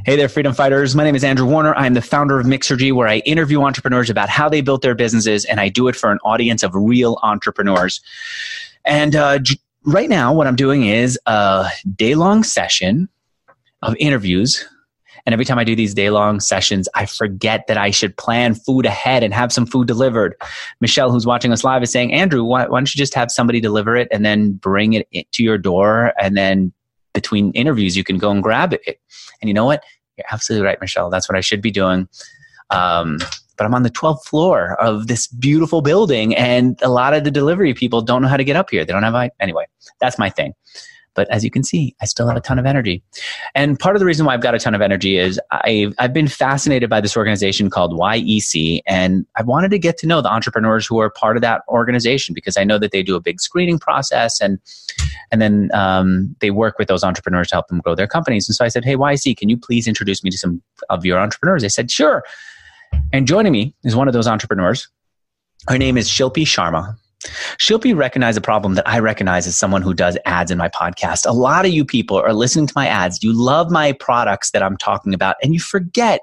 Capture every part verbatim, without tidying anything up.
Hey there, freedom fighters. My name is Andrew Warner. I'm the founder of Mixergy, where I interview entrepreneurs about how they built their businesses, and I do it for an audience of real entrepreneurs. And uh, j- right now, what I'm doing is a day-long session of interviews. And every time I do these day-long sessions, I forget that I should plan food ahead and have some food delivered. Michelle, who's watching us live, is saying, Andrew, why, why don't you just have somebody deliver it and then bring it to your door, and then between interviews, you can go and grab it. And you know what? You're absolutely right, Michelle. That's what I should be doing. Um, but I'm on the twelfth floor of this beautiful building, and a lot of the delivery people don't know how to get up here. They don't have, anyway, that's my thing. But as you can see, I still have a ton of energy. And part of the reason why I've got a ton of energy is I've, I've been fascinated by this organization called Y E C. And I wanted to get to know the entrepreneurs who are part of that organization, because I know that they do a big screening process, and and then um, they work with those entrepreneurs to help them grow their companies. And so I said, hey, Y E C, can you please introduce me to some of your entrepreneurs? They said, sure. And joining me is one of those entrepreneurs. Her name is Shilpi Sharma. Shilpi recognized a problem that I recognize as someone who does ads in my podcast. A lot of you people are listening to my ads. You love my products that I'm talking about, and you forget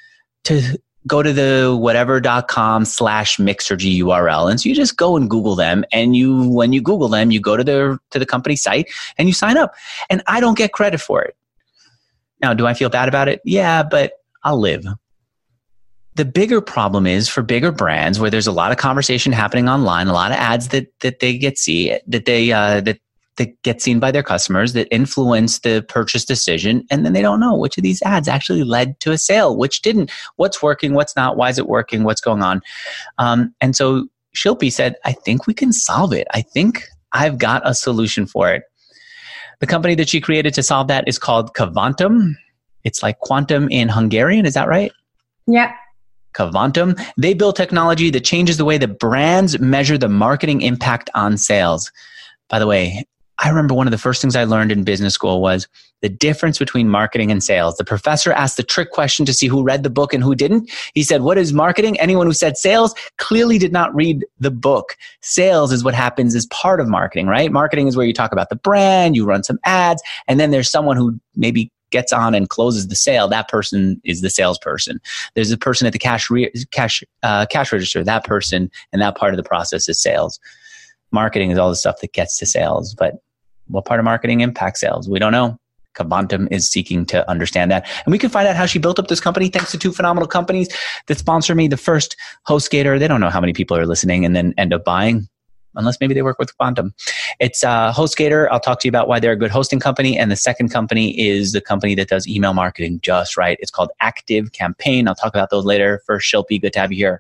to go to the whatever.com slash Mixergy U R L. And so you just go and Google them. And you, when you Google them, you go to the, to the company site and you sign up. And I don't get credit for it. Now, do I feel bad about it? Yeah, but I'll live. The bigger problem is for bigger brands where there's a lot of conversation happening online, a lot of ads that that they get see that they uh, that that get seen by their customers that influence the purchase decision, and then they don't know which of these ads actually led to a sale, which didn't. What's working? What's not? Why is it working? What's going on? Um, and so Shilpi said, "I think we can solve it. I think I've got a solution for it." The company that she created to solve that is called Kvantum. It's like quantum in Hungarian. Is that right? Yeah. Kvantum. They build technology that changes the way that brands measure the marketing impact on sales. By the way, I remember one of the first things I learned in business school was the difference between marketing and sales. The professor asked the trick question to see who read the book and who didn't. He said, what is marketing? Anyone who said sales clearly did not read the book. Sales is what happens as part of marketing, right? Marketing is where you talk about the brand, you run some ads, and then there's someone who maybe gets on and closes the sale. That person is the salesperson. There's a person at the cash re- cash uh, cash register. That person and that part of the process is sales. Marketing is all the stuff that gets to sales. But what part of marketing impacts sales? We don't know. Kvantum is seeking to understand that. And we can find out how she built up this company thanks to two phenomenal companies that sponsor me. The first, HostGator. They don't know how many people are listening and then end up buying, unless maybe they work with Kvantum. It's uh, HostGator. I'll talk to you about why they're a good hosting company. And the second company is the company that does email marketing just right. It's called Active Campaign. I'll talk about those later. First, Shilpi, good to have you here.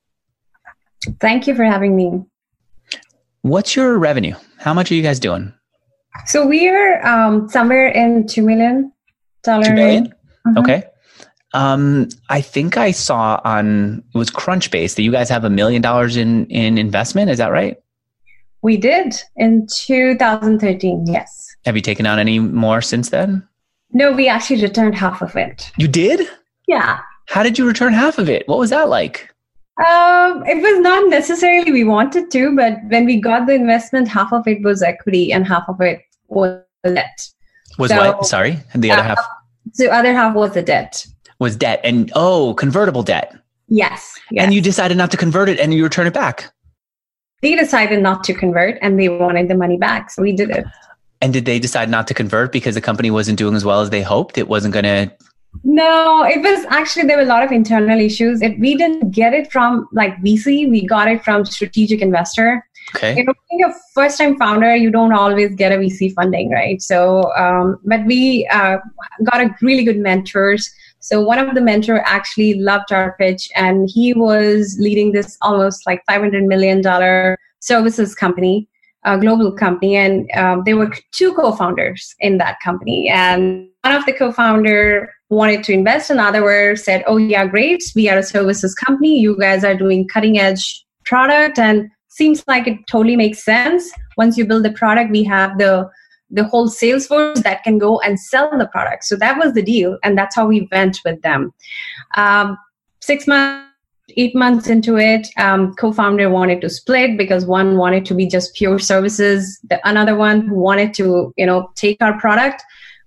Thank you for having me. What's your revenue? How much are you guys doing? So we are um, somewhere in two million dollars. two million dollars? Mm-hmm. Okay. Um, I think I saw on, it was Crunchbase that you guys have a million dollars in, in investment. Is that right? We did in two thousand thirteen, yes. Have you taken on any more since then? No, we actually returned half of it. You did? Yeah. How did you return half of it? What was that like? Um, it was not necessarily we wanted to, but when we got the investment, half of it was equity and half of it was debt. Was so, what? Sorry? And the other uh, half? The other half was the debt. Was debt. And, oh, convertible debt. Yes, yes. And you decided not to convert it and you return it back. They decided not to convert and they wanted the money back. So we did it. And did they decide not to convert because the company wasn't doing as well as they hoped? It wasn't going to... No, it was actually, there were a lot of internal issues. It, we didn't get it from like V C. We got it from strategic investor. Okay. You know, being a first time founder, you don't always get a V C funding, right? So, um, but we uh, got a really good mentors. So one of the mentor actually loved our pitch, and he was leading this almost like five hundred million dollars services company, a global company. And um, there were two co-founders in that company. And one of the co-founder wanted to invest, another said, oh yeah, great. We are a services company. You guys are doing cutting edge product and seems like it totally makes sense. Once you build the product, we have the the whole sales force that can go and sell the product. So that was the deal. And that's how we went with them. Um, six months, eight months into it, um, co-founder wanted to split because one wanted to be just pure services. The another one who wanted to, you know, take our product.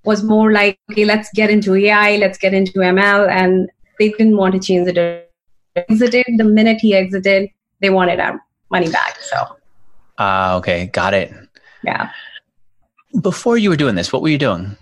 was more like, okay, let's get into A I, let's get into M L, and they didn't want to change the direction. Exited the minute he exited, they wanted our money back. So, ah, uh, okay, got it. Yeah. Before you were doing this, what were you doing?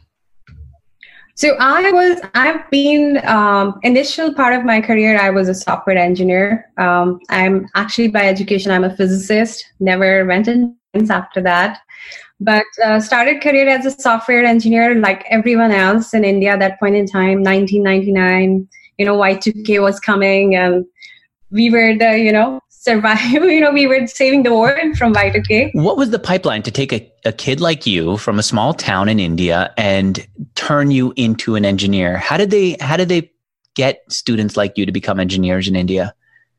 So I was, I've been, um, initial part of my career, I was a software engineer. Um, I'm actually by education, I'm a physicist, never went in science after that, but uh, started career as a software engineer like everyone else in India at that point in time, nineteen ninety-nine, you know, Y two K was coming and we were the, you know, survive, you know, we were saving the world from Y two K. What was the pipeline to take a, a kid like you from a small town in India and turn you into an engineer? How did they, how did they get students like you to become engineers in India?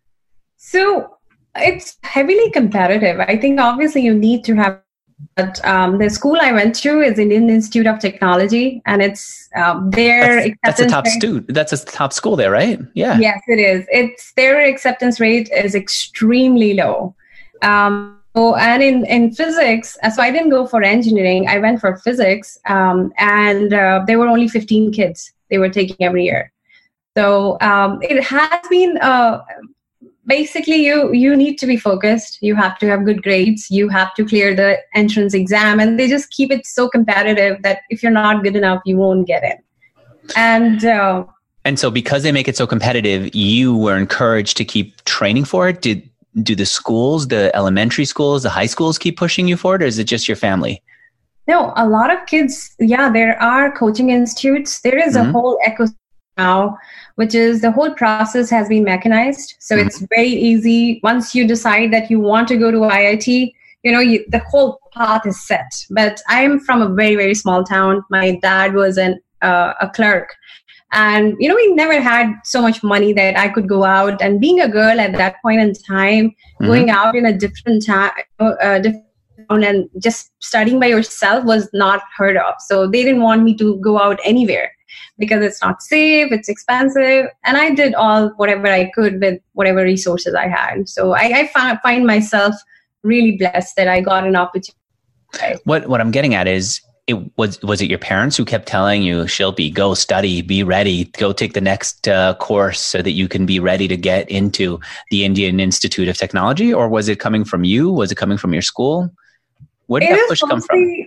So it's heavily competitive. I think obviously you need to have, but um, the school I went to is Indian Institute of Technology, and it's um, their that's, that's a top rate, stu- That's a top school there, right? Yeah. Yes, it is. It's their acceptance rate is extremely low. Um, so, and in, in physics, so I didn't go for engineering. I went for physics, um, and uh, there were only fifteen kids they were taking every year. So um, it has been. Uh, Basically, you you need to be focused. You have to have good grades. You have to clear the entrance exam. And they just keep it so competitive that if you're not good enough, you won't get in. And uh, and so because they make it so competitive, you were encouraged to keep training for it? Did do the schools, the elementary schools, the high schools keep pushing you for it? Or is it just your family? No, a lot of kids, yeah, there are coaching institutes. There is mm-hmm. a whole ecosystem now, which is the whole process has been mechanized. So mm-hmm. it's very easy. Once you decide that you want to go to I I T, you know, you, the whole path is set. But I am from a very, very small town. My dad was an uh, a clerk. And, you know, we never had so much money that I could go out. And being a girl at that point in time, mm-hmm. going out in a different time, uh, different town and just studying by yourself was not heard of. So they didn't want me to go out anywhere, because it's not safe, it's expensive. And I did all whatever I could with whatever resources I had. So I, I find, find myself really blessed that I got an opportunity. What what I'm getting at is, it was was it your parents who kept telling you, Shilpi, go study, be ready, go take the next uh, course so that you can be ready to get into the Indian Institute of Technology? Or was it coming from you? Was it coming from your school? Where did it that push come from?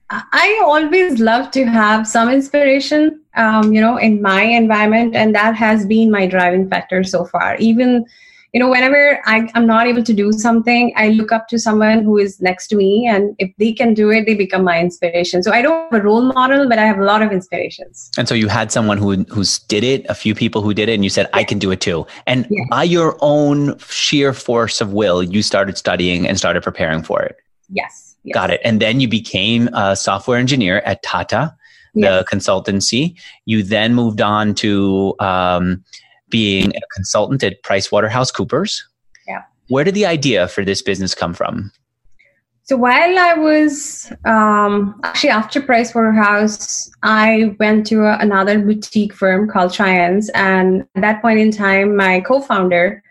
I always love to have some inspiration, um, you know, in my environment. And that has been my driving factor so far. Even, you know, whenever I, I'm not able to do something, I look up to someone who is next to me. And if they can do it, they become my inspiration. So I don't have a role model, but I have a lot of inspirations. And so you had someone who who's did it, a few people who did it, and you said, yeah. I can do it too. And yeah. by your own sheer force of will, you started studying and started preparing for it. Yes. Yes. Got it. And then you became a software engineer at Tata, the yes. consultancy. You then moved on to um, being a consultant at PricewaterhouseCoopers. Yeah. Where did the idea for this business come from? So while I was um, actually after Pricewaterhouse, I went to a, another boutique firm called Triance. And at that point in time, my co-founder,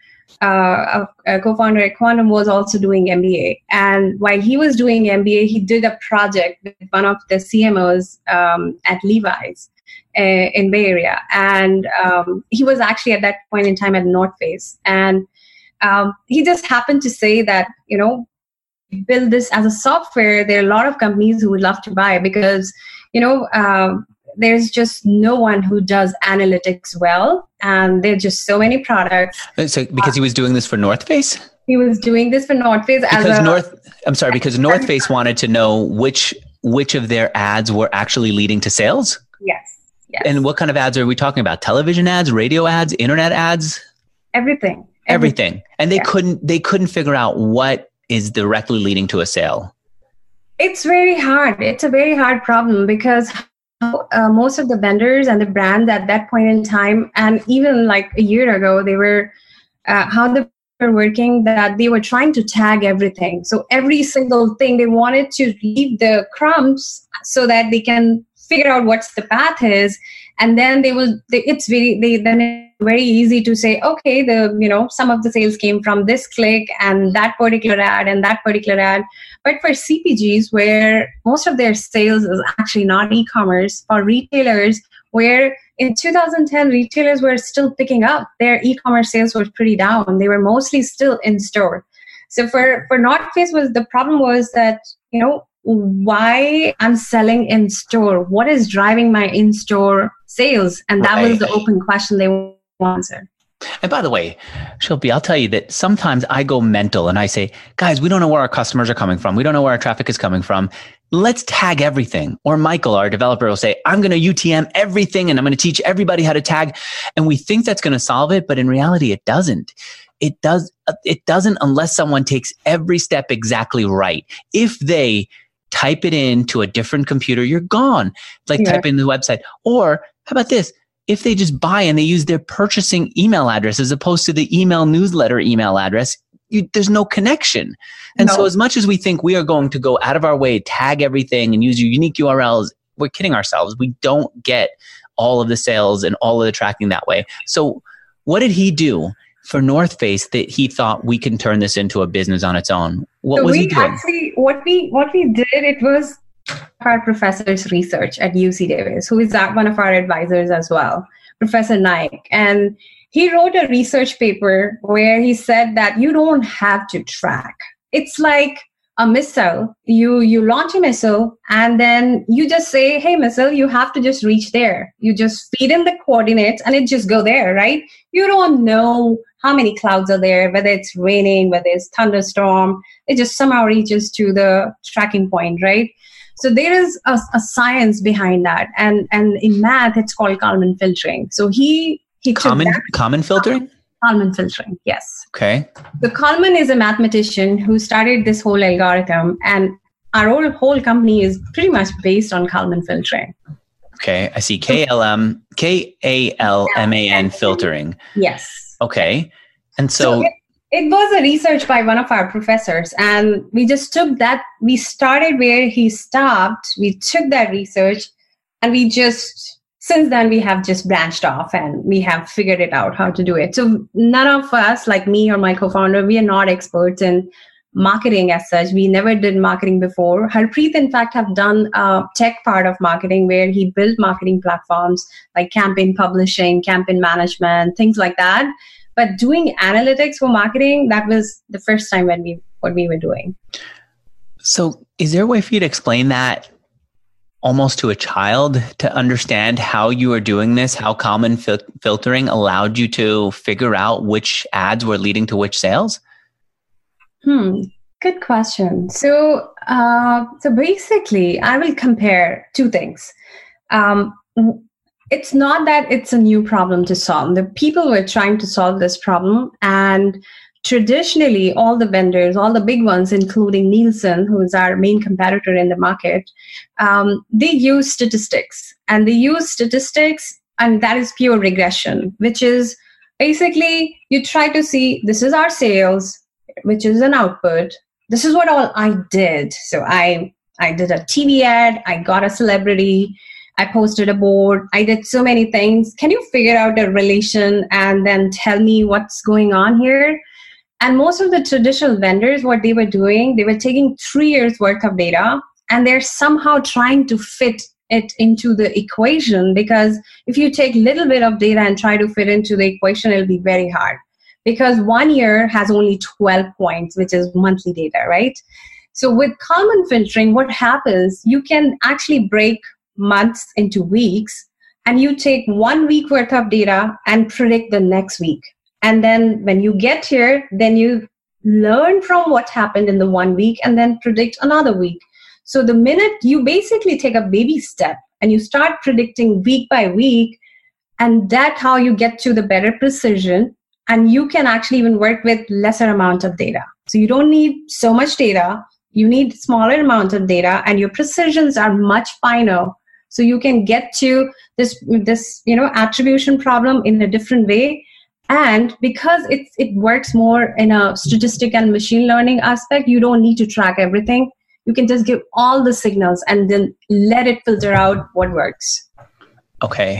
Uh, a, a co-founder at Quantum, was also doing M B A. And while he was doing M B A, he did a project with one of the C M Os um, at Levi's uh, in Bay Area. And um, he was actually at that point in time at North Face. And um, he just happened to say that, you know, build this as a software, there are a lot of companies who would love to buy, because, you know, um, there's just no one who does analytics well. And there are just so many products. So because he was doing this for North Face? He was doing this for North Face. Because as a, North, I'm sorry, because North Face wanted to know which which of their ads were actually leading to sales? Yes. Yes. And what kind of ads are we talking about? Television ads, radio ads, internet ads? Everything. Everything. Everything. And they yeah. couldn't they couldn't figure out what is directly leading to a sale. It's very hard. It's a very hard problem, because Uh, most of the vendors and the brands at that point in time, and even like a year ago, they were uh, how they were working, that they were trying to tag everything. So every single thing, they wanted to leave the crumbs so that they can figure out what's the path is, and then they will. They, it's very. They then very easy to say, okay, the, you know, some of the sales came from this click and that particular ad and that particular ad. But for C P Gs, where most of their sales is actually not e-commerce, for retailers, where in two thousand ten, retailers were still picking up, their e-commerce sales were pretty down. They were mostly still in store. So for, for North Face, was the problem was that, you know, why I'm selling in store? What is driving my in-store sales? And that right. was the open question they want to answer. And by the way, Shilpi, I'll tell you that sometimes I go mental and I say, guys, we don't know where our customers are coming from. We don't know where our traffic is coming from. Let's tag everything. Or Michael, our developer, will say, I'm going to U T M everything and I'm going to teach everybody how to tag. And we think that's going to solve it, but in reality, it doesn't. It does. It doesn't unless someone takes every step exactly right. If they type it into a different computer, you're gone. Like yeah. type in the website. Or how about this? If they just buy and they use their purchasing email address as opposed to the email newsletter email address, you, there's no connection. And no. so as much as we think we are going to go out of our way, tag everything and use your unique U R Ls, we're kidding ourselves. We don't get all of the sales and all of the tracking that way. So what did he do for North Face that he thought we can turn this into a business on its own? What so was we he doing? Actually, what we what we did, it was our professor's research at U C Davis, who is one of our advisors as well, Professor Naik. And he wrote a research paper where he said that you don't have to track. It's like a missile. You you launch a missile and then you just say, hey, missile, you have to just reach there. You just feed in the coordinates and it just go there, right? You don't know how many clouds are there, whether it's raining, whether it's thunderstorm. It just somehow reaches to the tracking point, right? So there is a, a science behind that. And, and in math, it's called Kalman filtering. So he, he Common, took that. Kalman filtering? Kalman filtering, yes. Okay. So Kalman is a mathematician who started this whole algorithm. And our whole, whole company is pretty much based on Kalman filtering. Okay. I see K L M, K A L M A N filtering. Yes. Okay. And so... so it, It was a research by one of our professors, and we just took that. We started where he stopped. We took that research, and we just, since then, we have just branched off and we have figured it out how to do it. So none of us, like me or my co-founder, we are not experts in marketing as such. We never did marketing before. Harpreet, in fact, have done a tech part of marketing where he built marketing platforms like campaign publishing, campaign management, things like that. But doing analytics for marketing, that was the first time when we what we were doing. So is there a way for you to explain that almost to a child to understand how you are doing this, how Kalman fil- filtering allowed you to figure out which ads were leading to which sales? Hmm. Good question. So, uh, so basically, I will compare two things. Um, It's not that it's a new problem to solve. The people were trying to solve this problem. And traditionally, all the vendors, all the big ones, including Nielsen, who is our main competitor in the market, um, they use statistics. And they use statistics, and that is pure regression, which is basically you try to see, this is our sales, which is an output. This is what all I did. So I, I did a T V ad. I got a celebrity. I posted a board. I did so many things. Can you figure out a relation and then tell me what's going on here? And most of the traditional vendors, what they were doing, they were taking three years worth of data and they're somehow trying to fit it into the equation, because if you take a little bit of data and try to fit into the equation, it'll be very hard because one year has only twelve points, which is monthly data, right? So with Kalman filtering, what happens, you can actually break months into weeks, and you take one week worth of data and predict the next week. And then when you get here, then you learn from what happened in the one week and then predict another week. So the minute you basically take a baby step and you start predicting week by week, and that's how you get to the better precision, and you can actually even work with lesser amount of data. So you don't need so much data. You need smaller amount of data, and your precisions are much finer. So you can get to this, this, you know, attribution problem in a different way. And because it, it works more in a statistic and machine learning aspect, you don't need to track everything. You can just give all the signals and then let it filter out what works. Okay.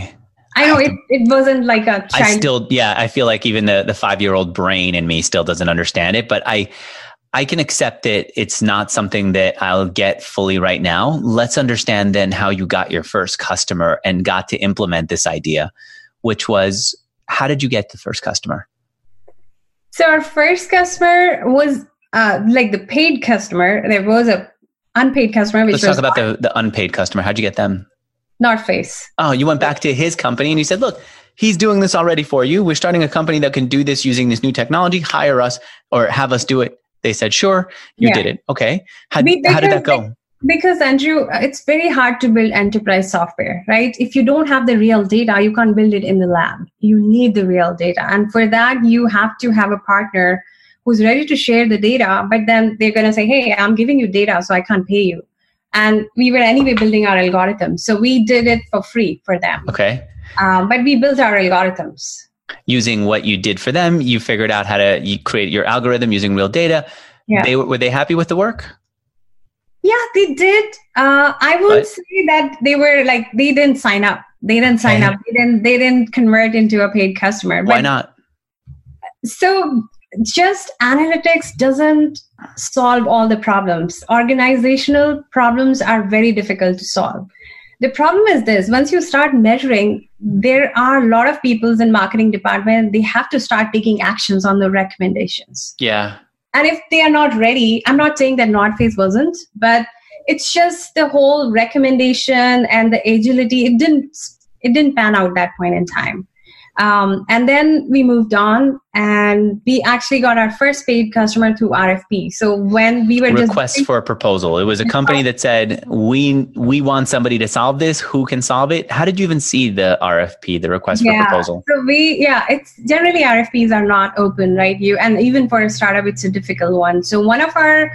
I know it, it wasn't like a child. I still, yeah, I feel like even the, the five-year-old brain in me still doesn't understand it, but I, I can accept it. It's not something that I'll get fully right now. Let's understand then how you got your first customer and got to implement this idea, which was, how did you get the first customer? So our first customer was uh, like the paid customer. There was a unpaid customer. Which Let's was talk about the, the unpaid customer. How'd you get them? North Face. Oh, you went back to his company and you said, look, he's doing this already for you. We're starting a company that can do this using this new technology. Hire us or have us do it. They said, sure. You yeah. did it. Okay. How, how did that go? Because Andrew, it's very hard to build enterprise software, right? If you don't have the real data, you can't build it in the lab. You need the real data. And for that, you have to have a partner who's ready to share the data, but then they're going to say, hey, I'm giving you data, so I can't pay you. And we were anyway building our algorithms. So we did it for free for them. Okay. Um, but we built our algorithms. Using what you did for them, you figured out how to you create your algorithm using real data. Yeah. They, were they happy with the work? Yeah, they did. Uh, I would but, say that they were like, they didn't sign up. They didn't sign okay. up. They didn't, they didn't convert into a paid customer. Why but, not? So just analytics doesn't solve all the problems. Organizational problems are very difficult to solve. The problem is this: once you start measuring, there are a lot of people in marketing department, they have to start taking actions on the recommendations. Yeah. And if they are not ready, I'm not saying that North Face wasn't, but it's just the whole recommendation and the agility. It didn't, it didn't pan out that point in time. Um, and then we moved on and we actually got our first paid customer through R F P. So when we were request just for a proposal, it was a company that said, we, we want somebody to solve this. Who can solve it? How did you even see the R F P, the request yeah, for proposal? So we, yeah, it's generally R F Ps are not open, right? You, and even for a startup, it's a difficult one. So one of our,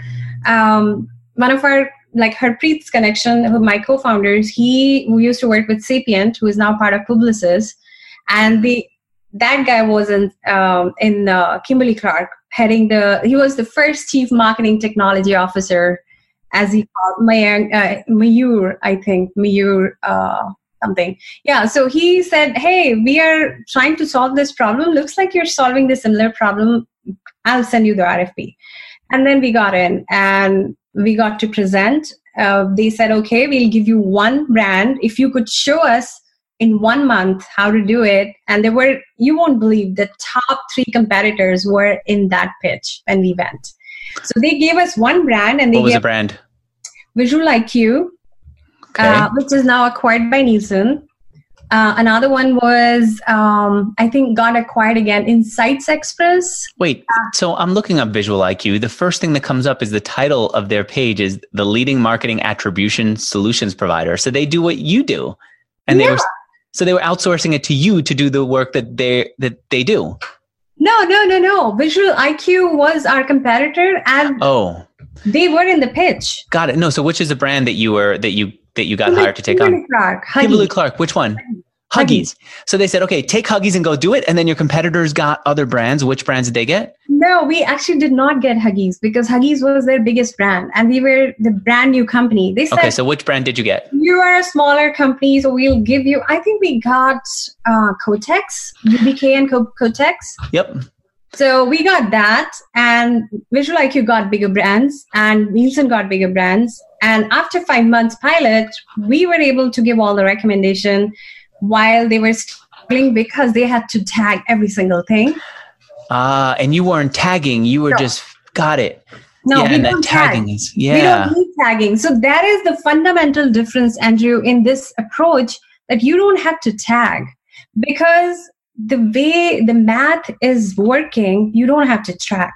um, one of our, like Harpreet's connection, my co-founders, he who used to work with Sapient, who is now part of Publicis. And the that guy was in um, in uh, Kimberly Clark, heading the. He was the first chief marketing technology officer, as he called Mayur, uh, Mayur, I think Mayur uh, something. Yeah. So he said, "Hey, we are trying to solve this problem. Looks like you're solving this similar problem. I'll send you the R F P." And then we got in and we got to present. Uh, they said, "Okay, we'll give you one brand if you could show us in one month how to do it." And there were, you won't believe, the top three competitors were in that pitch when we went. So they gave us one brand and they what was gave the brand? Visual I Q, okay. uh, which is now acquired by Nielsen. Uh, another one was, um, I think got acquired again, Insights Express. Wait, uh, so I'm looking up Visual I Q. The first thing that comes up is the title of their page is the leading marketing attribution solutions provider. So they do what you do. And yeah. they were So they were outsourcing it to you to do the work that they that they do. No, no, no, no. Visual I Q was our competitor, and oh, they were in the pitch. Got it. No, so which is the brand that you were that you that you got Kimberly, hired to take Kimberly on? Clark. Kimberly Clark. Which one? Huggies. Huggies. So they said, okay, take Huggies and go do it. And then your competitors got other brands. Which brands did they get? No, we actually did not get Huggies because Huggies was their biggest brand and we were the brand new company. They said, okay, so which brand did you get? You are a smaller company, so we'll give you, I think we got uh, Kotex, U B K and Co- Kotex. Yep. So we got that, and Visual I Q got bigger brands and Nielsen got bigger brands. And after five months pilot, we were able to give all the recommendation while they were struggling because they had to tag every single thing. Ah, uh, and you weren't tagging. You were no. just, got it. No, yeah, we and don't that tag. tagging is, yeah. We don't need tagging. So that is the fundamental difference, Andrew, in this approach, that you don't have to tag because the way the math is working, you don't have to track.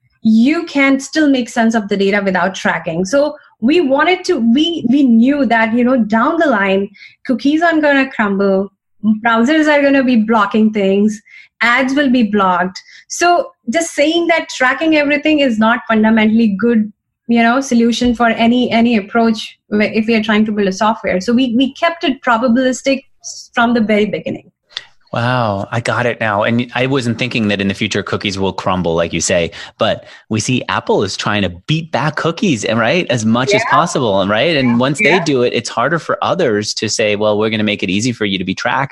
You can still make sense of the data without tracking. So we wanted to, we, we knew that, you know, down the line, cookies aren't going to crumble. Browsers are going to be blocking things. Ads will be blocked. So just saying that tracking everything is not fundamentally good, you know, solution for any, any approach if we are trying to build a software. So we, we kept it probabilistic from the very beginning. Wow, I got it now. And I wasn't thinking that in the future cookies will crumble, like you say, but we see Apple is trying to beat back cookies, right, as much yeah. as possible, right? And once yeah. they do it, it's harder for others to say, well, we're going to make it easy for you to be tracked.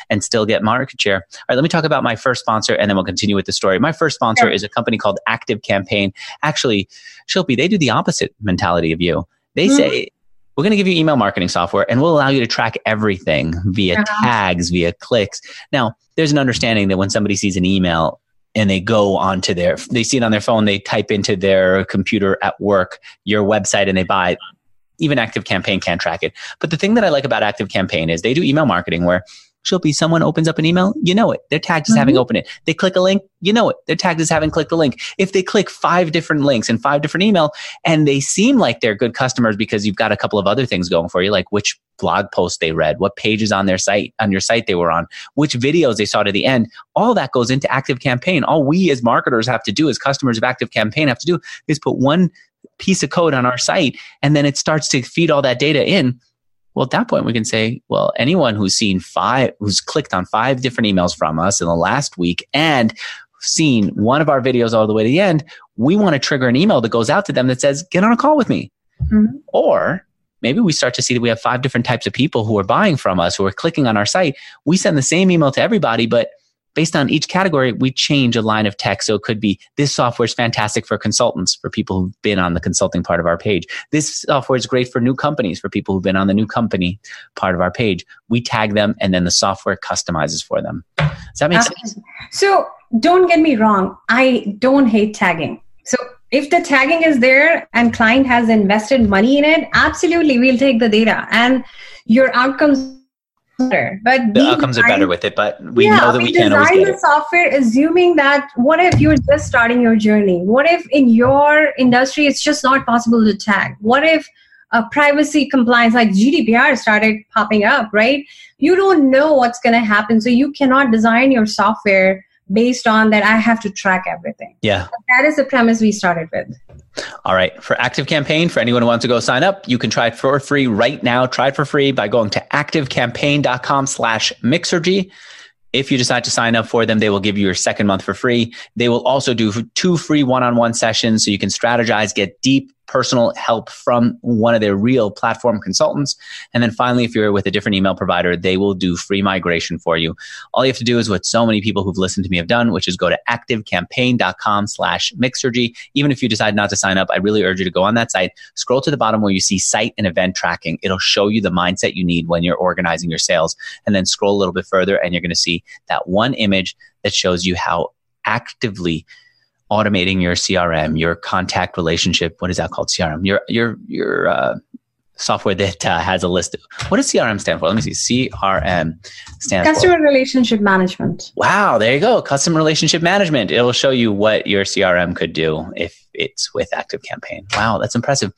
and still get market share. All right, let me talk about my first sponsor and then we'll continue with the story. My first sponsor is a company called Active Campaign. Actually, Shilpi, they do the opposite mentality of you. They mm-hmm. say, we're going to give you email marketing software and we'll allow you to track everything via uh-huh. tags, via clicks. Now, there's an understanding that when somebody sees an email and they go onto their, they see it on their phone, they type into their computer at work, your website, and they buy it. Even Active Campaign can't track it. But the thing that I like about Active Campaign is they do email marketing where Shilpi, someone opens up an email, you know it. They're tagged as mm-hmm. having opened it. They click a link, you know it. They're tagged as having clicked the link. If they click five different links in five different email and they seem like they're good customers because you've got a couple of other things going for you, like which blog post they read, what pages on their site, on your site they were on, which videos they saw to the end, all that goes into Active Campaign. All we as marketers have to do, as customers of Active Campaign have to do, is put one piece of code on our site and then it starts to feed all that data in. Well, at that point, we can say, well, anyone who's seen five, who's clicked on five different emails from us in the last week and seen one of our videos all the way to the end, we want to trigger an email that goes out to them that says, get on a call with me. Mm-hmm. Or maybe we start to see that we have five different types of people who are buying from us, who are clicking on our site. We send the same email to everybody, but based on each category, we change a line of text. So it could be, this software is fantastic for consultants, for people who've been on the consulting part of our page. This software is great for new companies, for people who've been on the new company part of our page. We tag them and then the software customizes for them. Does that make Absolutely. sense? So don't get me wrong. I don't hate tagging. So if the tagging is there and client has invested money in it, absolutely, we'll take the data and your outcomes better. But the outcomes design, are better with it, but we yeah, know that we, we can't always get it. Design the software assuming that what if you're just starting your journey? What if in your industry it's just not possible to tag? What if a privacy compliance like G D P R started popping up, right? You don't know what's going to happen, so you cannot design your software based on that I have to track everything. Yeah. But that is the premise we started with. All right. For Active Campaign, for anyone who wants to go sign up, you can try it for free right now. Try it for free by going to activecampaign.com slash Mixergy. If you decide to sign up for them, they will give you your second month for free. They will also do two free one-on-one sessions so you can strategize, get deep personal help from one of their real platform consultants. And then finally, if you're with a different email provider, they will do free migration for you. All you have to do is what so many people who've listened to me have done, which is go to activecampaign.com slash Mixergy. Even if you decide not to sign up, I really urge you to go on that site, scroll to the bottom where you see site and event tracking. It'll show you the mindset you need when you're organizing your sales. And then scroll a little bit further and you're going to see that one image that shows you how actively automating your C R M, your contact relationship. What is that called? C R M. Your your your uh, software that uh, has a list. Of, what does C R M stand for? Let me see. C R M stands Customer for Customer Relationship Management. Wow, there you go. Customer Relationship Management. It will show you what your C R M could do if it's with Active Campaign. Wow, that's impressive.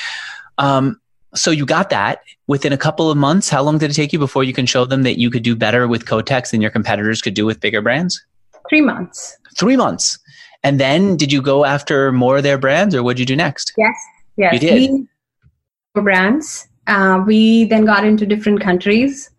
Um, so you got that within a couple of months. How long did it take you before you can show them that you could do better with Kotex than your competitors could do with bigger brands? Three months. Three months. And then did you go after more of their brands or what did you do next? Yes. Yes. You did? We brands. Uh, we then got into different countries.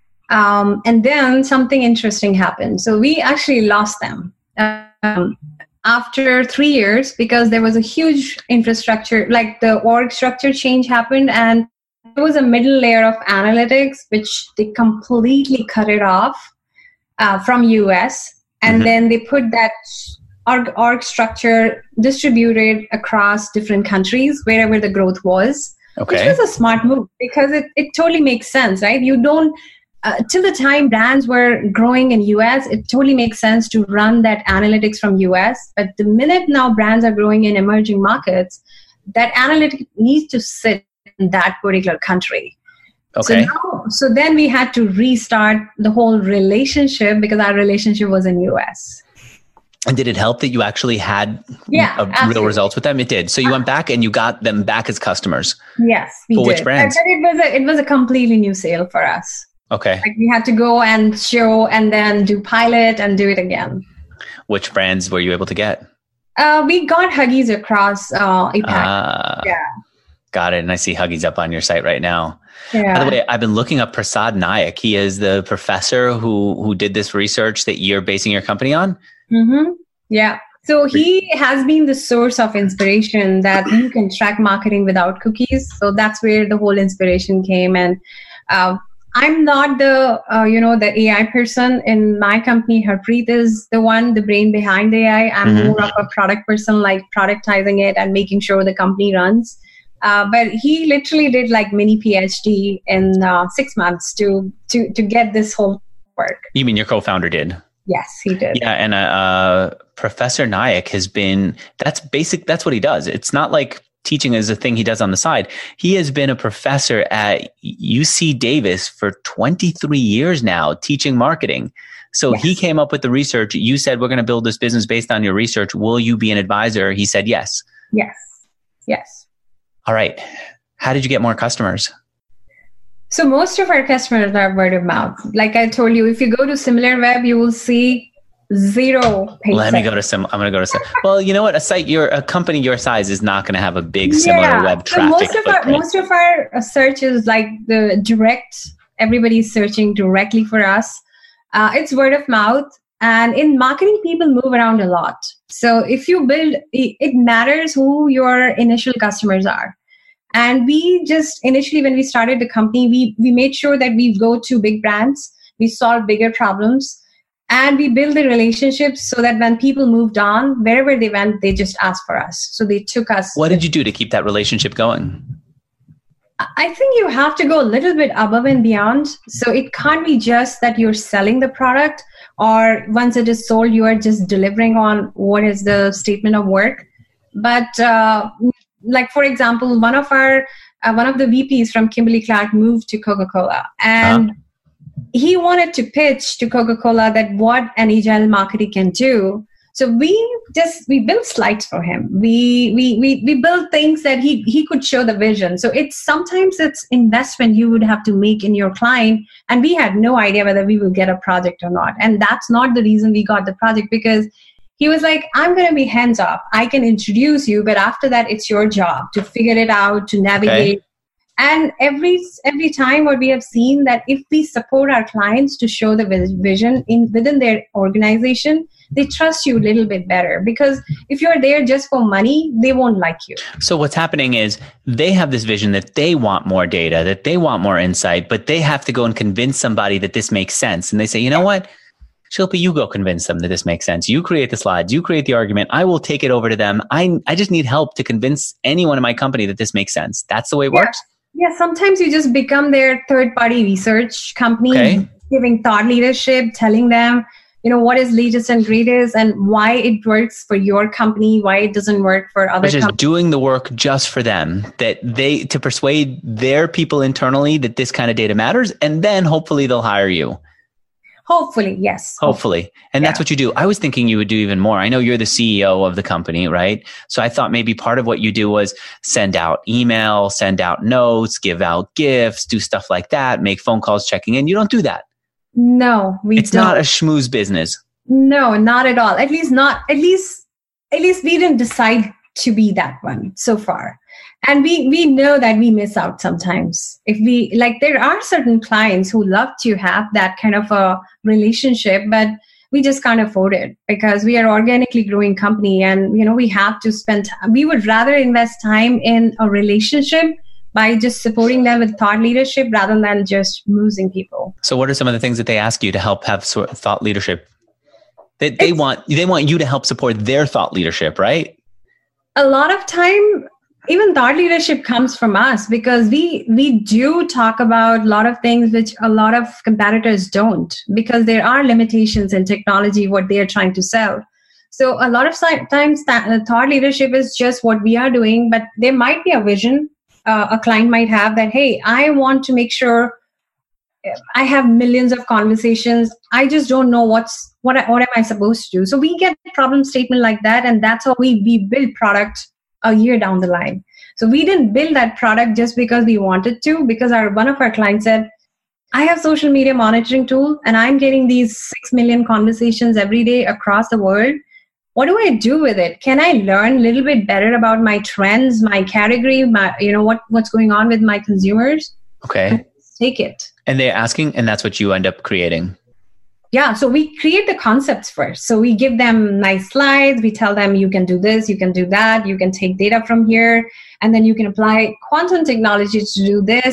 Um, and then something interesting happened. So we actually lost them um, after three years because there was a huge infrastructure, like the org structure change happened. And there was a middle layer of analytics, which they completely cut it off uh, from U S. And mm-hmm. then they put that Org, org structure distributed across different countries wherever the growth was, okay. which was a smart move because it, it totally makes sense, right? You don't, uh, till the time brands were growing in U S, it totally makes sense to run that analytics from U S. But the minute now brands are growing in emerging markets, that analytics needs to sit in that particular country. Okay. So, now, so then we had to restart the whole relationship because our relationship was in U S. And did it help that you actually had yeah, a real results with them? It did. So you went back and you got them back as customers. Yes, we for did. Which brands? But it was a it was a completely new sale for us. Okay. Like we had to go and show and then do pilot and do it again. Which brands were you able to get? Uh, we got Huggies across uh, A PAC. Ah, yeah. Got it. And I see Huggies up on your site right now. Yeah. By the way, I've been looking up Prasad Nayak. He is the professor who who did this research that you're basing your company on. Mm-hmm. Yeah. So he has been the source of inspiration that you can track marketing without cookies. So that's where the whole inspiration came. And uh, I'm not the, uh, you know, the A I person in my company. Harpreet is the one, the brain behind the A I. I'm mm-hmm. more of a product person, like productizing it and making sure the company runs. Uh, but he literally did like mini PhD in uh, six months to, to, to get this whole work. You mean your co-founder did? Yes, he did. Yeah. And uh, uh, Professor Nayak has been, that's basic. That's what he does. It's not like teaching is a thing he does on the side. He has been a professor at U C Davis for twenty-three years now, teaching marketing. So yes. He came up with the research. You said, we're going to build this business based on your research. Will you be an advisor? He said, yes. Yes. Yes. All right. How did you get more customers? So most of our customers are word of mouth. Like I told you, if you go to SimilarWeb, you will see zero paid Let me go to some. I'm going to go to some. Well, you know what? A site, your a company your size is not going to have a big similar yeah. web so traffic. Most of our most of our search is like the direct. Everybody's searching directly for us. Uh, it's word of mouth, and in marketing, people move around a lot. So if you build, it matters who your initial customers are. And we just initially, when we started the company, we we made sure that we go to big brands, we solve bigger problems. And we build the relationships so that when people moved on, wherever they went, they just asked for us. So they took us. What did you do to keep that relationship going? I think you have to go a little bit above and beyond. So it can't be just that you're selling the product, or once it is sold, you are just delivering on what is the statement of work. But uh, like, for example, one of our, uh, one of the V Ps from Kimberly-Clark moved to Coca-Cola, and uh-huh. he wanted to pitch to Coca-Cola that what an agile marketer can do. So we just, we built slides for him. We, we, we, we built things that he, he could show the vision. So it's sometimes it's investment you would have to make in your client. And we had no idea whether we will get a project or not. And that's not the reason we got the project, because he was like, I'm going to be hands off. I can introduce you, but after that, it's your job to figure it out, to navigate. Okay. And every every time what we have seen that if we support our clients to show the vision in within their organization, they trust you a little bit better, because if you're there just for money, they won't like you. So what's happening is they have this vision that they want more data, that they want more insight, but they have to go and convince somebody that this makes sense. And they say, you know what? Shilpa, you go convince them that this makes sense. You create the slides, you create the argument. I will take it over to them. I I just need help to convince anyone in my company that this makes sense. That's the way it yeah. works. Yeah, sometimes you just become their third-party research company, okay. giving thought leadership, telling them, you know, what is latest and greatest and why it works for your company, why it doesn't work for other Which is companies. Doing the work just for them, that they, to persuade their people internally that this kind of data matters, and then hopefully they'll hire you. Hopefully, yes. Hopefully. And yeah. That's what you do. I was thinking you would do even more. I know you're the C E O of the company, right? So I thought maybe part of what you do was send out email, send out notes, give out gifts, do stuff like that, make phone calls, checking in. You don't do that. No, we it's don't. It's not a schmooze business. No, not at all. At least not, at least, at least we didn't decide to be that one so far. And we, we know that we miss out sometimes. If we, like, there are certain clients who love to have that kind of a relationship, but we just can't afford it because we are organically growing company, and, you know, we have to spend, we would rather invest time in a relationship by just supporting them with thought leadership rather than just losing people. So what are some of the things that they ask you to help have sort of thought leadership? They, they want, they want you to help support their thought leadership, right? A lot of time, even thought leadership comes from us, because we we do talk about a lot of things which a lot of competitors don't, because there are limitations in technology, what they are trying to sell. So a lot of times th- thought leadership is just what we are doing, but there might be a vision uh, a client might have that, hey, I want to make sure I have millions of conversations. I just don't know what's what. What am I supposed to do? So we get a problem statement like that, and that's how we we build product a year down the line. So we didn't build that product just because we wanted to, because our one of our clients said, I have social media monitoring tool and I'm getting these six million conversations every day across the world. What do I do with it? Can I learn a little bit better about my trends, my category, my, you know, what, what's going on with my consumers? Okay. Take it. And they're asking, and that's what you end up creating. Yeah, so we create the concepts first. So we give them nice slides. We tell them you can do this, you can do that, you can take data from here, and then you can apply quantum technology to do this.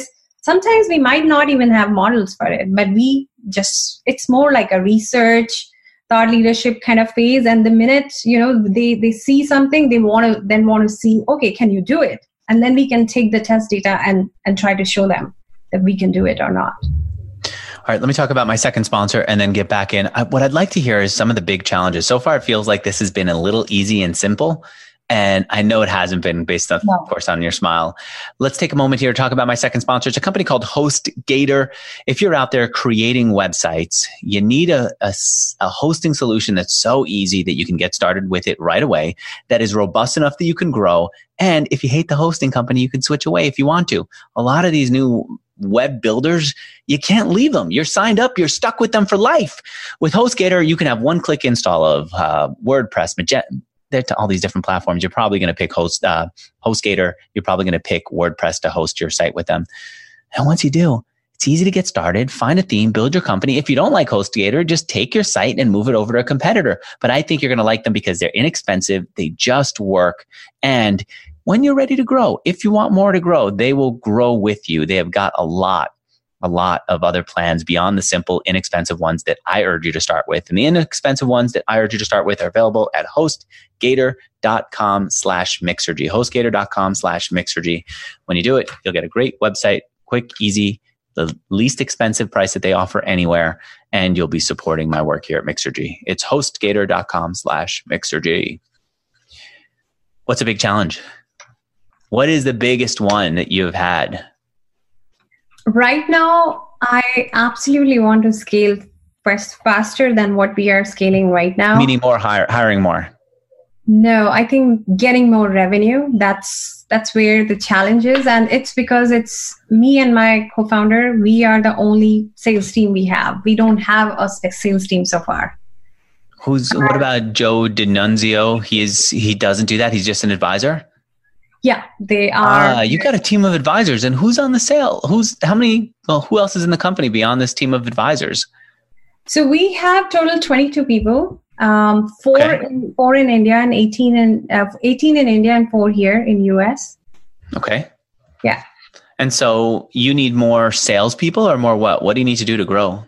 sometimes we might not even have models for it, but we just, it's more like a research, thought leadership kind of phase. And the minute, you know, they, they see something, they want to then want to see, okay, can you do it? And then we can take the test data and, and try to show them that we can do it or not. All right, let me talk about my second sponsor and then get back in. I, what I'd like to hear is some of the big challenges. So far, it feels like this has been a little easy and simple. And I know it hasn't been based, on, no. of course, on your smile. Let's take a moment here to talk about my second sponsor. It's a company called HostGator. If you're out there creating websites, you need a, a, a hosting solution that's so easy that you can get started with it right away, that is robust enough that you can grow. And if you hate the hosting company, you can switch away if you want to. A lot of these new web builders, you can't leave them. You're signed up. You're stuck with them for life. With HostGator, you can have one-click install of uh, WordPress, Magento. They're to all these different platforms. You're probably going to pick host, uh, HostGator. You're probably going to pick WordPress to host your site with them. And once you do, it's easy to get started. Find a theme, build your company. If you don't like HostGator, just take your site and move it over to a competitor. But I think you're going to like them because they're inexpensive. They just work. And when you're ready to grow, if you want more to grow, they will grow with you. They have got a lot. a lot of other plans beyond the simple, inexpensive ones that I urge you to start with. And the inexpensive ones that I urge you to start with are available at HostGator.com slash Mixergy. HostGator.com slash Mixergy. When you do it, you'll get a great website, quick, easy, the least expensive price that they offer anywhere, and you'll be supporting my work here at Mixergy. It's HostGator.com slash Mixergy. What's a big challenge? What is the biggest one that you've had? Right now, I absolutely want to scale first faster than what we are scaling right now. Meaning more hire, hiring more. No, I think getting more revenue. That's that's where the challenge is, and it's because it's me and my co-founder. We are the only sales team we have. We don't have a sales team so far. Who's? What about Joe DiNunzio? He is. He doesn't do that. He's just an advisor. Yeah, they are. Ah, you got a team of advisors, and who's on the sale? Who's how many? Well, who else is in the company beyond this team of advisors? So we have total twenty-two people. Um, four, okay. in, four in India and eighteen in uh, eighteen in India and four here in U S. Okay. Yeah. And so you need more salespeople, or more what? What do you need to do to grow?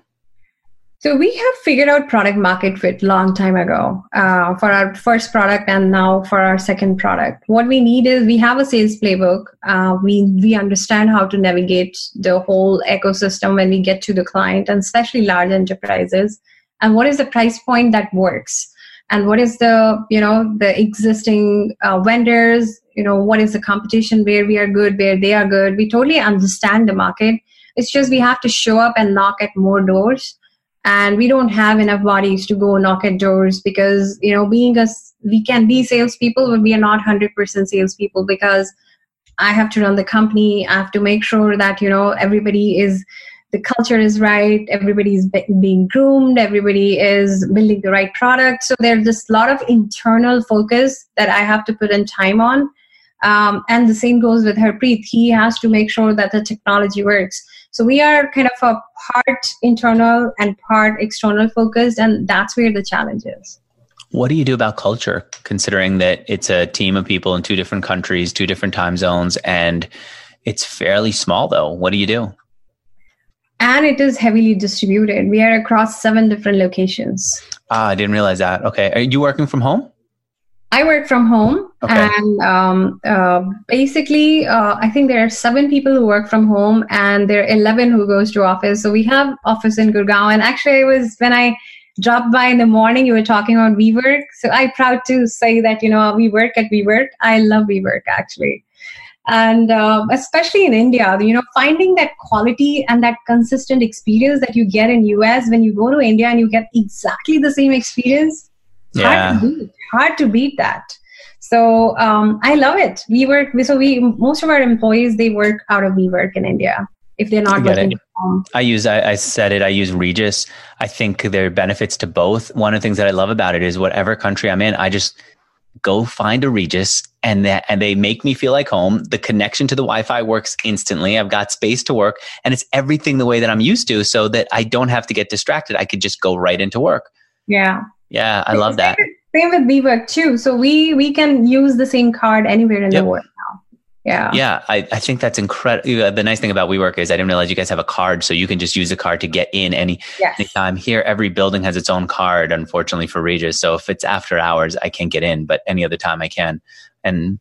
So we have figured out product market fit long time ago uh, for our first product and now for our second product. What we need is we have a sales playbook. Uh, we we understand how to navigate the whole ecosystem when we get to the client, and especially large enterprises. And what is the price point that works? And what is the, you know, the existing uh, vendors? You know, what is the competition, where we are good, where they are good? We totally understand the market. It's just we have to show up and knock at more doors. And we don't have enough bodies to go knock at doors because, you know, being a, we can be salespeople, but we are not one hundred percent salespeople because I have to run the company. I have to make sure that, you know, everybody is, the culture is right. Everybody is be- being groomed. Everybody is building the right product. So there's just a lot of internal focus that I have to put in time on. Um, and the same goes with Harpreet. He has to make sure that the technology works. So we are kind of a part internal and part external focused, and that's where the challenge is. What do you do about culture, considering that it's a team of people in two different countries, two different time zones, and it's fairly small though? What do you do? And it is heavily distributed. We are across seven different locations. Ah, I didn't realize that. Okay. Are you working from home? I work from home, okay. and um, uh, basically, uh, I think there are seven people who work from home, and there are eleven who goes to office. So we have office in Gurgaon, and actually, it was when I dropped by in the morning, you were talking about WeWork. So I'm proud to say that, you know, we work at WeWork. I love WeWork actually, and uh, especially in India, you know, finding that quality and that consistent experience that you get in U S when you go to India and you get exactly the same experience. It's yeah. hard to beat. Hard to beat that. So um, I love it. We work. So we most of our employees, they work out of WeWork in India if they're not working from home. I use. I, I said it. I use Regus. I think there are benefits to both. One of the things that I love about it is whatever country I'm in, I just go find a Regus, and that and they make me feel like home. The connection to the Wi-Fi works instantly. I've got space to work, and it's everything the way that I'm used to, so that I don't have to get distracted. I could just go right into work. Yeah. Yeah, I love that. Same with WeWork too. So we we can use the same card anywhere in yep. the world now. Yeah. Yeah. I, I think that's incredible. The nice thing about WeWork is I didn't realize you guys have a card, so you can just use the card to get in any Yes. anytime. Here, every building has its own card, unfortunately for Regis. So if it's after hours, I can't get in, but any other time I can. And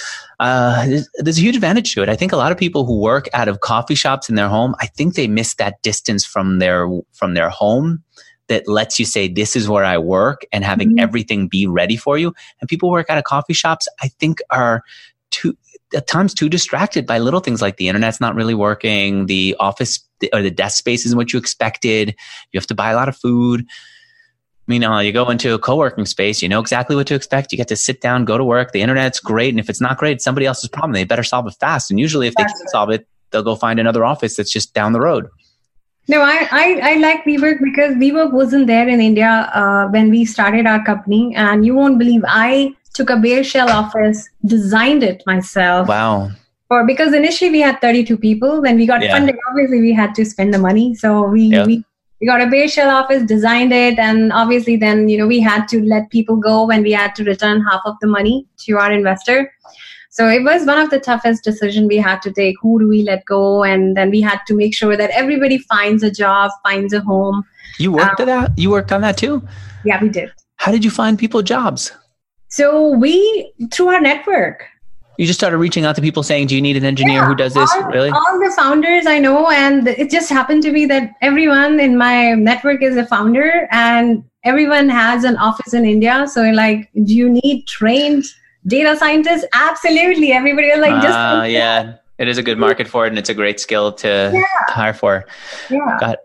uh, there's, there's a huge advantage to it. I think a lot of people who work out of coffee shops in their home, I think they miss that distance from their from their home that lets you say, this is where I work, and having mm-hmm. everything be ready for you. And people who work out of coffee shops, I think, are too at times too distracted by little things like the internet's not really working, the office or the desk space isn't what you expected. You have to buy a lot of food. Meanwhile, you go into a co-working space, you know exactly what to expect. You get to sit down, go to work. The internet's great. And if it's not great, it's somebody else's problem. They better solve it fast. And usually if they can't solve it, they'll go find another office that's just down the road. No, I, I, I like WeWork because WeWork wasn't there in India uh, when we started our company. And you won't believe I took a bare shell office, designed it myself. Wow. Or because initially we had thirty-two people. When we got yeah. funded, obviously we had to spend the money. So we, yeah. we we got a bare shell office, designed it. And obviously then, you know, we had to let people go when we had to return half of the money to our investor. So it was one of the toughest decisions we had to take. Who do we let go? And then we had to make sure that everybody finds a job, finds a home. You worked um, at that? You worked on that too? Yeah, we did. How did you find people jobs? So we, through our network. You just started reaching out to people saying, do you need an engineer yeah, who does this? all, Really? All the founders I know. And it just happened to be that everyone in my network is a founder and everyone has an office in India. So like, do you need trained data scientists? Absolutely. Everybody is like, just. Uh, yeah, it is a good market for it. And it's a great skill to, yeah. to hire for. Yeah. Got it.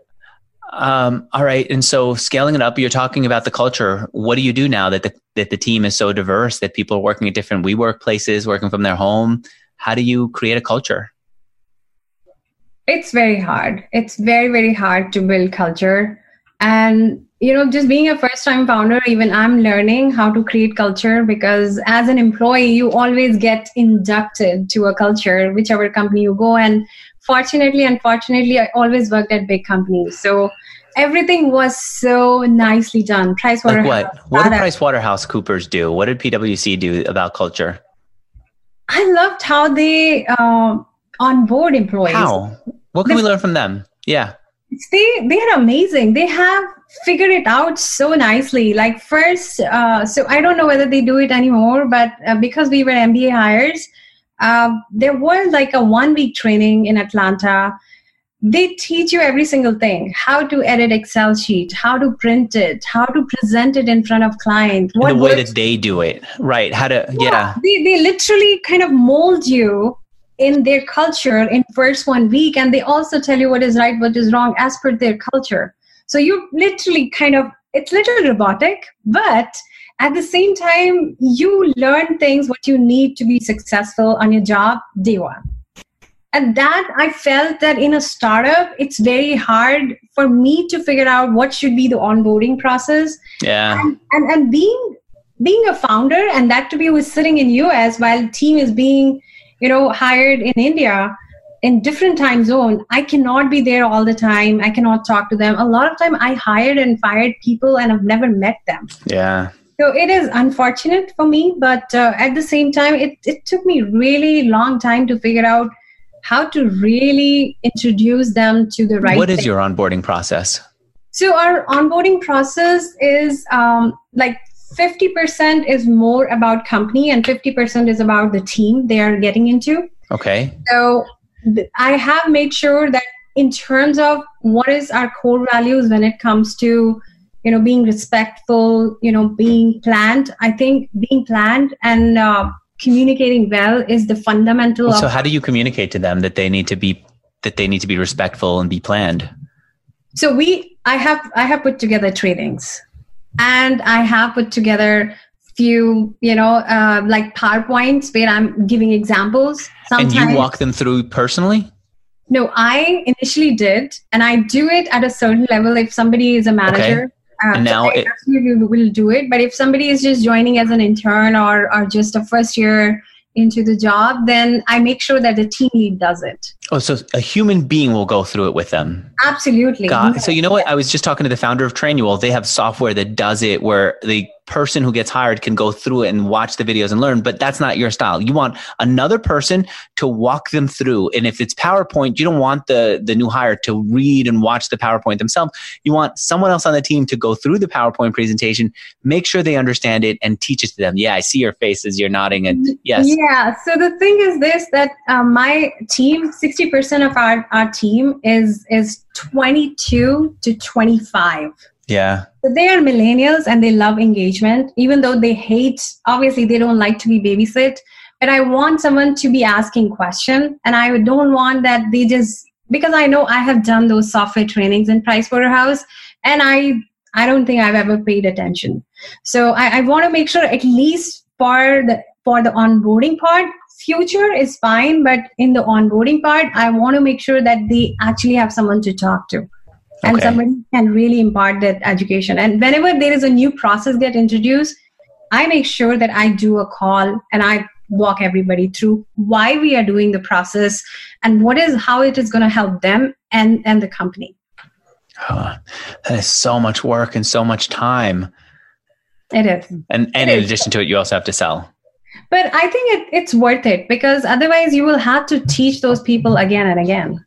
Um, all right. And so scaling it up, you're talking about the culture. What do you do now that the, that the team is so diverse, that people are working at different WeWork places, working from their home? How do you create a culture? It's very hard. It's very, very hard to build culture. And, you know, just being a first time founder, even I'm learning how to create culture because as an employee, you always get inducted to a culture, whichever company you go. And fortunately, unfortunately, I always worked at big companies. So everything was so nicely done. Pricewaterhouse. Like what? What did PricewaterhouseCoopers do? What did P W C do about culture? I loved how they uh, onboard employees. How? What can the, we learn from them? Yeah. They they are amazing. They have figured it out so nicely. Like first, uh, so I don't know whether they do it anymore, but uh, because we were M B A hires, uh, there was like a one week training in Atlanta. They teach you every single thing: how to edit Excel sheet, how to print it, how to present it in front of clients. What the way works. That they do it, right? How to yeah. yeah. They they literally kind of mold you in their culture in first one week. And they also tell you what is right, what is wrong as per their culture. So you literally kind of, it's a little robotic, but at the same time, you learn things, what you need to be successful on your job day one. And that I felt that in a startup, it's very hard for me to figure out what should be the onboarding process. Yeah. And, and, and being, being a founder and that to be was sitting in U S while team is being, you know, hired in India in different time zone, I cannot be there all the time. I cannot talk to them. A lot of time I hired and fired people and I've never met them. Yeah. So it is unfortunate for me, but uh, at the same time, it, it took me really long time to figure out how to really introduce them to the right What is thing. Your onboarding process? So our onboarding process is um, like fifty percent is more about company and fifty percent is about the team they are getting into. Okay. So th- I have made sure that in terms of what is our core values when it comes to, you know, being respectful, you know, being planned, I think being planned and uh, communicating well is the fundamental. So of- how do you communicate to them that they need to be, that they need to be respectful and be planned? So we, I have, I have put together trainings. And I have put together few, you know, uh, like PowerPoints where I'm giving examples. Sometimes, and you walk them through personally? No, I initially did. And I do it at a certain level. If somebody is a manager, okay. uh, and now so I it, absolutely will do it. But if somebody is just joining as an intern or, or just a first year into the job, then I make sure that the team lead does it. Oh, so a human being will go through it with them. Absolutely. God. So you know what? I was just talking to the founder of Trainual. They have software that does it where they person who gets hired can go through it and watch the videos and learn, but that's not your style. You want another person to walk them through. And if it's PowerPoint, you don't want the, the new hire to read and watch the PowerPoint themselves. You want someone else on the team to go through the PowerPoint presentation, make sure they understand it, and teach it to them. Yeah, I see your faces. You're nodding. And yes. Yeah. So the thing is this, that uh, my team, sixty percent of our, our team is, is twenty-two to twenty-five. Yeah. So they are millennials and they love engagement, even though they hate, obviously they don't like to be babysit, but I want someone to be asking questions, and I don't want that they just, because I know I have done those software trainings in Pricewaterhouse, and I, I don't think I've ever paid attention. So I, I want to make sure, at least for the, for the onboarding part, future is fine, but in the onboarding part, I want to make sure that they actually have someone to talk to. And okay. somebody can really impart that education. And whenever there is a new process get introduced, I make sure that I do a call and I walk everybody through why we are doing the process and what is, how it is going to help them and, and the company. Oh, that is so much work and so much time. It is. And, and it in is. addition to it, you also have to sell. But I think it, it's worth it, because otherwise you will have to teach those people again and again.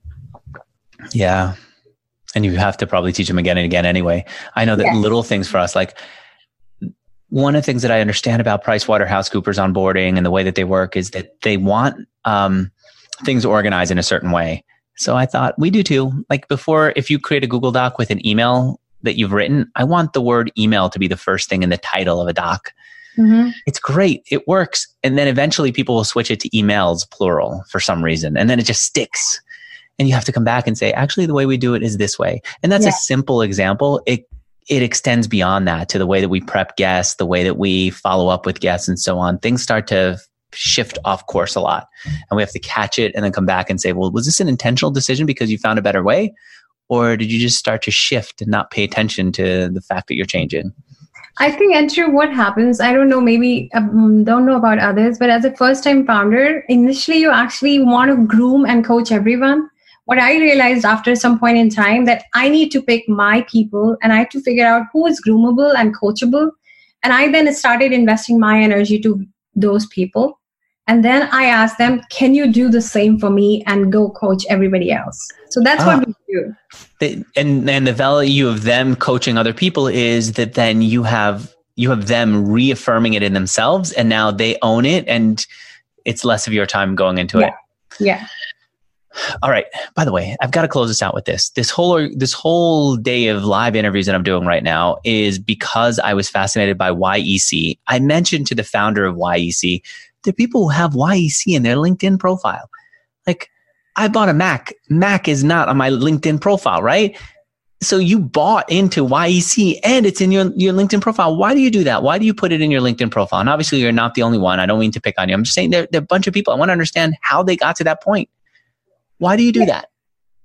Yeah. And you have to probably teach them again and again anyway. I know that yes. little things for us, like one of the things that I understand about PricewaterhouseCoopers onboarding and the way that they work is that they want um, things organized in a certain way. So I thought we do too. Like before, if you create a Google Doc with an email that you've written, I want the word email to be the first thing in the title of a doc. Mm-hmm. It's great. It works. And then eventually people will switch it to emails, plural, for some reason. And then it just sticks. And you have to come back and say, actually, the way we do it is this way. And that's yeah. a simple example. It it extends beyond that to the way that we prep guests, the way that we follow up with guests and so on. Things start to shift off course a lot. And we have to catch it and then come back and say, well, was this an intentional decision because you found a better way? Or did you just start to shift and not pay attention to the fact that you're changing? I think, Andrew, what happens, I don't know, maybe, um, don't know about others, but as a first-time founder, initially you actually want to groom and coach everyone. What I realized after some point in time that I need to pick my people and I have to figure out who is groomable and coachable. And I then started investing my energy to those people. And then I asked them, can you do the same for me and go coach everybody else? So that's ah, what we do. The, and, and the value of them coaching other people is that then you have, you have them reaffirming it in themselves, and now they own it, and it's less of your time going into yeah. it. Yeah. All right. By the way, I've got to close this out with this. This whole this whole day of live interviews that I'm doing right now is because I was fascinated by Y E C. I mentioned to the founder of Y E C, there are people who have Y E C in their LinkedIn profile. Like, I bought a Mac. Mac is not on my LinkedIn profile, right? So you bought into Y E C and it's in your, your LinkedIn profile. Why do you do that? Why do you put it in your LinkedIn profile? And obviously you're not the only one. I don't mean to pick on you. I'm just saying there, there are a bunch of people. I want to understand how they got to that point. Why do you do that?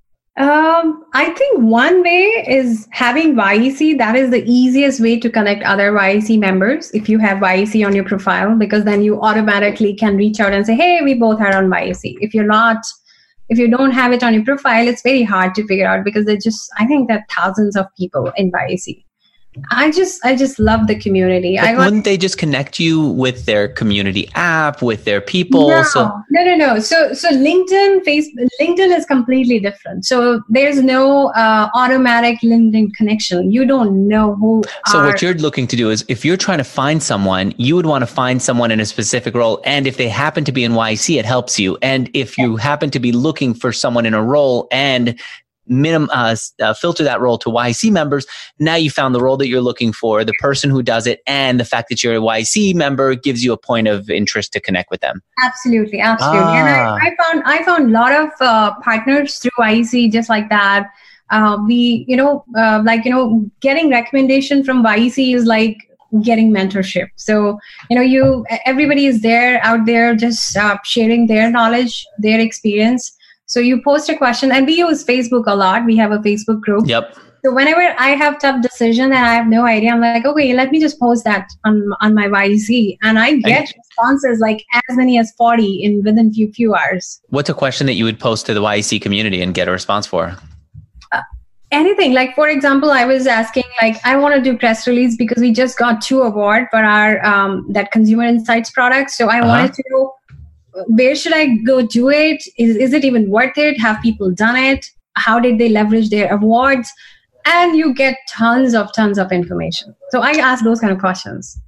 Um, I think one way is having Y E C. That is the easiest way to connect other Y E C members if you have Y E C on your profile, because then you automatically can reach out and say, hey, we both are on Y E C. If you're not, if you don't have it on your profile, it's very hard to figure out, because there's just, I think there are thousands of people in Y E C. I just, I just love the community. But I want, wouldn't they just connect you with their community app, with their people? No, so no, no, no. So, so LinkedIn, Facebook, LinkedIn is completely different. So there's no uh, automatic LinkedIn connection. You don't know who. So are, what you're looking to do is, if you're trying to find someone, you would want to find someone in a specific role. And if they happen to be in Y E C, it helps you. And if you happen to be looking for someone in a role and minimum uh, uh, filter that role to Y E C members, now you found the role that you're looking for, the person who does it, and the fact that you're a Y E C member gives you a point of interest to connect with them. Absolutely, absolutely. Ah. And I, I found I found a lot of uh, partners through Y E C just like that. Uh, we, you know, uh, like you know, getting recommendation from Y E C is like getting mentorship. So you know, you everybody is there out there just uh, sharing their knowledge, their experience. So you post a question, and we use Facebook a lot. We have a Facebook group. Yep. So whenever I have tough decision and I have no idea, I'm like, okay, let me just post that on on my Y E C, and I get and responses like as many as forty in within few few hours. What's a question that you would post to the Y E C community and get a response for? Uh, Anything. Like, for example, I was asking, like, I want to do press release because we just got two awards for our um, that consumer insights product. So I uh-huh. wanted to know, where should I go do it? Is is it even worth it? Have people done it? How did they leverage their awards? And you get tons of tons of information. So I ask those kind of questions.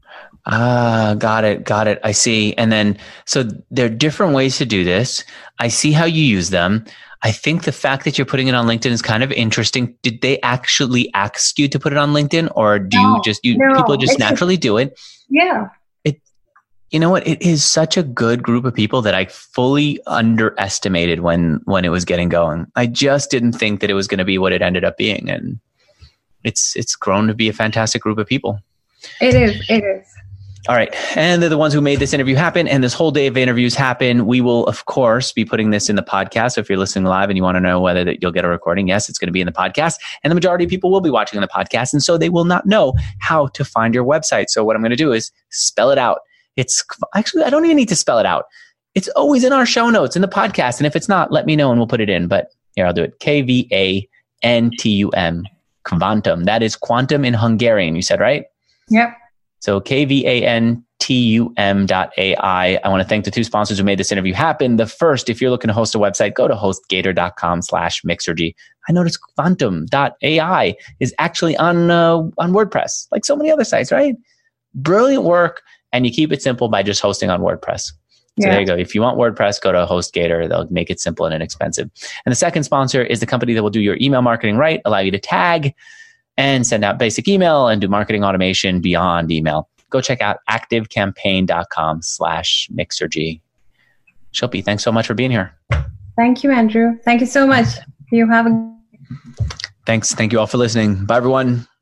Ah, got it. Got it. I see. And then, so there are different ways to do this. I see how you use them. I think the fact that you're putting it on LinkedIn is kind of interesting. Did they actually ask you to put it on LinkedIn, or do no, you just, you no, people just naturally do it? Yeah. It, you know what? It is such a good group of people that I fully underestimated when, when it was getting going. I just didn't think that it was going to be what it ended up being. And it's, it's grown to be a fantastic group of people. It is. It is. All right. And they're the ones who made this interview happen. And this whole day of interviews happen. We will, of course, be putting this in the podcast. So if you're listening live and you want to know whether that you'll get a recording, yes, it's going to be in the podcast. And the majority of people will be watching on the podcast. And so they will not know how to find your website. So what I'm going to do is spell it out. It's actually, I don't even need to spell it out. It's always in our show notes in the podcast. And if it's not, let me know and we'll put it in. But here, I'll do it. K V A N T U M. Kvantum. That is quantum in Hungarian, you said, right? Yep. So K V A N T U M dot A I. I want to thank the two sponsors who made this interview happen. The first, if you're looking to host a website, go to hostgator.com slash Mixergy. I noticed Kvantum dot A I is actually on uh, on WordPress, like so many other sites, right? Brilliant work. And you keep it simple by just hosting on WordPress. So yeah. There you go. If you want WordPress, go to HostGator. They'll make it simple and inexpensive. And the second sponsor is the company that will do your email marketing right, allow you to tag and send out basic email and do marketing automation beyond email. Go check out activecampaign.com slash Mixergy. Shilpi, thanks so much for being here. Thank you, Andrew. Thank you so much. You have a... Thanks. Thank you all for listening. Bye, everyone.